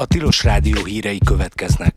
A Tilos Rádió hírei következnek.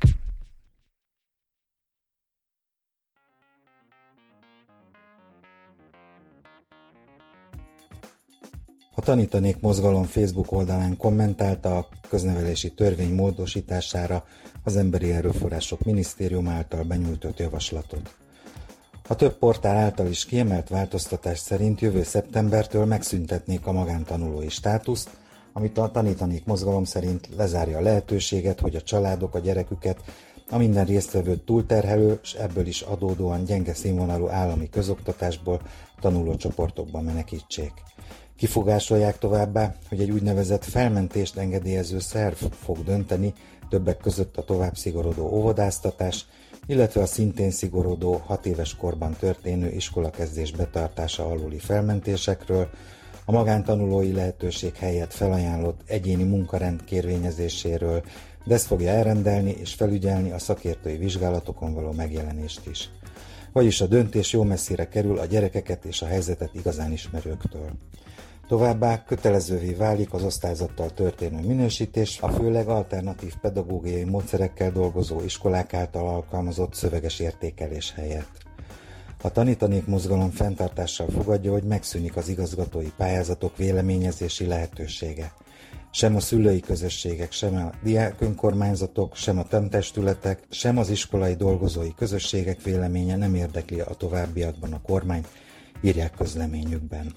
A Tanítanék Mozgalom Facebook oldalán kommentálta a köznevelési törvény módosítására az Emberi Erőforrások Minisztérium által benyújtott javaslatot. A több portál által is kiemelt változtatás szerint jövő szeptembertől megszüntetnék a magántanulói státuszt, amit a Tanítanék Mozgalom szerint lezárja a lehetőséget, hogy a családok a gyereküket a minden résztvevőt túlterhelő, és ebből is adódóan gyenge színvonalú állami közoktatásból tanulócsoportokba menekítsék. Kifogásolják továbbá, hogy egy úgynevezett felmentést engedélyező szerv fog dönteni többek között a tovább szigorodó óvodáztatás, illetve a szintén szigorodó 6 éves korban történő iskolakezdés betartása aluli felmentésekről, a magántanulói lehetőség helyett felajánlott egyéni munkarend kérvényezéséről, de ezt fogja elrendelni és felügyelni a szakértői vizsgálatokon való megjelenést is. Vagyis a döntés jó messzire kerül a gyerekeket és a helyzetet igazán ismerőktől. Továbbá kötelezővé válik az osztályzattal történő minősítés, a főleg alternatív pedagógiai módszerekkel dolgozó iskolák által alkalmazott szöveges értékelés helyett. A Tanítanék Mozgalom fenntartással fogadja, hogy megszűnik az igazgatói pályázatok véleményezési lehetősége. Sem a szülői közösségek, sem a diákönkormányzatok, sem a tantestületek, sem az iskolai dolgozói közösségek véleménye nem érdekli a továbbiakban a kormányt, írják közleményükben.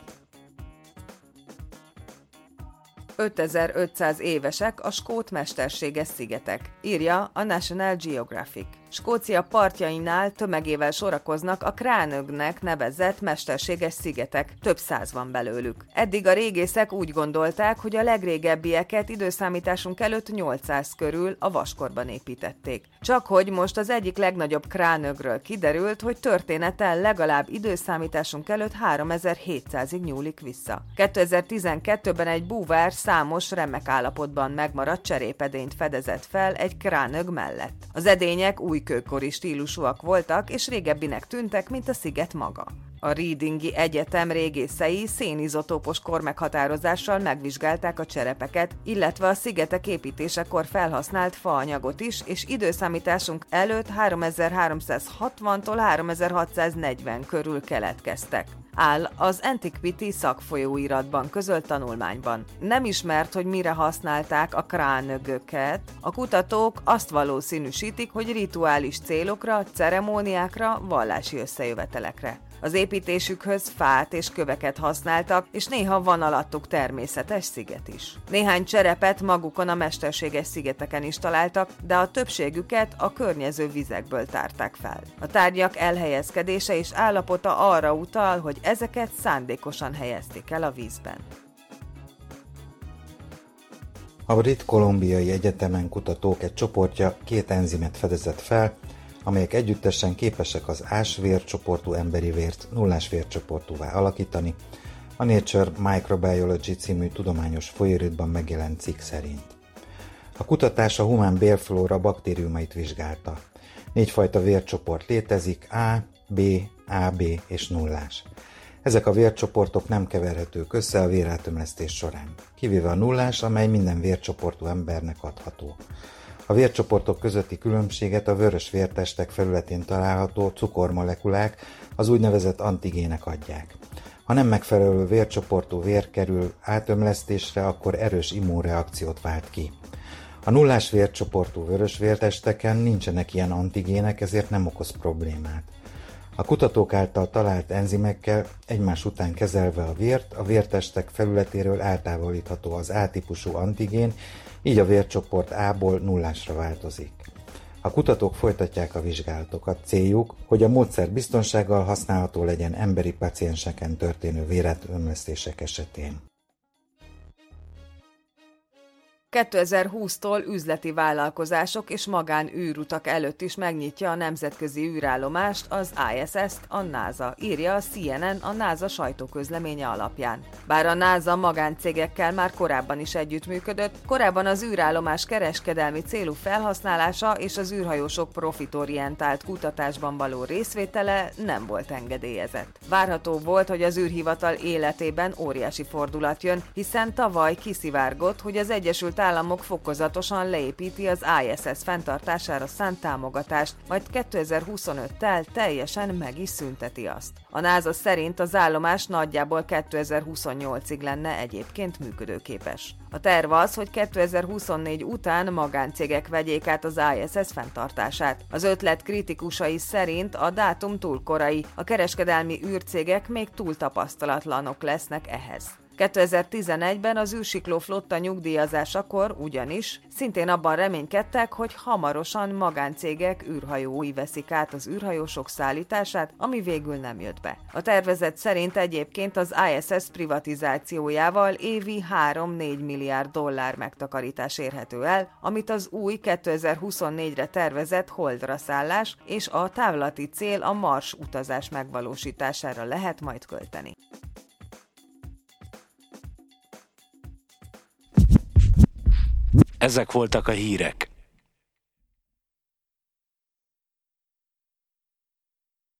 5500 évesek a skót mesterséges szigetek, írja a National Geographic. Skócia partjainál tömegével sorakoznak a Kránögnek nevezett mesterséges szigetek, több száz van belőlük. Eddig a régészek úgy gondolták, hogy a legrégebbieket időszámításunk előtt 800 körül a vaskorban építették. Csak hogy most az egyik legnagyobb Kránögről kiderült, hogy története legalább időszámításunk előtt 3700-ig nyúlik vissza. 2012-ben egy búvár számos remek állapotban megmaradt cserépedényt fedezett fel egy Kránög mellett. Az edények újkőkori stílusúak voltak, és régebbinek tűntek, mint a sziget maga. A Readingi Egyetem régészei szénizotópos kormeghatározással megvizsgálták a cserepeket, illetve a szigetek építésekor felhasznált faanyagot is, és időszámításunk előtt 3360-tól 3640 körül keletkeztek, áll az Antiquity szakfolyóiratban közölt tanulmányban. Nem ismert, hogy mire használták a kránögöket. A kutatók azt valószínűsítik, hogy rituális célokra, ceremóniákra, vallási összejövetelekre. Az építésükhöz fát és köveket használtak, és néha van alattuk természetes sziget is. Néhány cserepet magukon a mesterséges szigeteken is találtak, de a többségüket a környező vizekből tárták fel. A tárgyak elhelyezkedése és állapota arra utal, hogy ezeket szándékosan helyezték el a vízben. A Brit Kolumbiai Egyetemen kutatók egy csoportja 2 enzimet fedezett fel, amelyek együttesen képesek az ás vércsoportú emberi vért nullás vércsoportúvá alakítani, a Nature Microbiology című tudományos folyóiratban megjelent cikk szerint. A kutatás a humán bélflóra baktériumait vizsgálta. 4 fajta vércsoport létezik, A, B, AB és nullás. Ezek a vércsoportok nem keverhetők össze a vérátömlesztés során, kivéve a nullás, amely minden vércsoportú embernek adható. A vércsoportok közötti különbséget a vörös vértestek felületén található cukormolekulák, az úgynevezett antigének adják. Ha nem megfelelő vércsoportú vér kerül átömlesztésre, akkor erős immunreakciót vált ki. A nullás vércsoportú vörös vértesteken nincsenek ilyen antigének, ezért nem okoz problémát. A kutatók által talált enzimekkel egymás után kezelve a vért, a vértestek felületéről eltávolítható az A-típusú antigén, így a vércsoport A-ból nullásra változik. A kutatók folytatják a vizsgálatokat, céljuk, hogy a módszer biztonsággal használható legyen emberi pacienseken történő vérátömlesztések esetén. 2020-tól üzleti vállalkozások és magán űrutak előtt is megnyitja a nemzetközi űrállomást az ISS-t a NASA, írja a CNN a NASA sajtóközleménye alapján. Bár a NASA magáncégekkel már korábban is együttműködött, korábban az űrállomás kereskedelmi célú felhasználása és az űrhajósok profitorientált kutatásban való részvétele nem volt engedélyezett. Várható volt, hogy az űrhivatal életében óriási fordulat jön, hiszen tavaly kiszivárgott, hogy az Egyesült Egyesült Államok fokozatosan leépíti az ISS fenntartására szánt támogatást, majd 2025-tel teljesen meg is szünteti azt. A NASA szerint az állomás nagyjából 2028-ig lenne egyébként működőképes. A terv az, hogy 2024 után magáncégek vegyék át az ISS fenntartását. Az ötlet kritikusai szerint a dátum túl korai, a kereskedelmi űrcégek még túl tapasztalatlanok lesznek ehhez. 2011-ben az űrsikló flotta nyugdíjazásakor ugyanis szintén abban reménykedtek, hogy hamarosan magáncégek űrhajói veszik át az űrhajósok szállítását, ami végül nem jött be. A tervezet szerint egyébként az ISS privatizációjával évi 3-4 milliárd dollár megtakarítás érhető el, amit az új 2024-re tervezett Holdra szállás és a távlati cél a Mars utazás megvalósítására lehet majd költeni. Ezek voltak a hírek.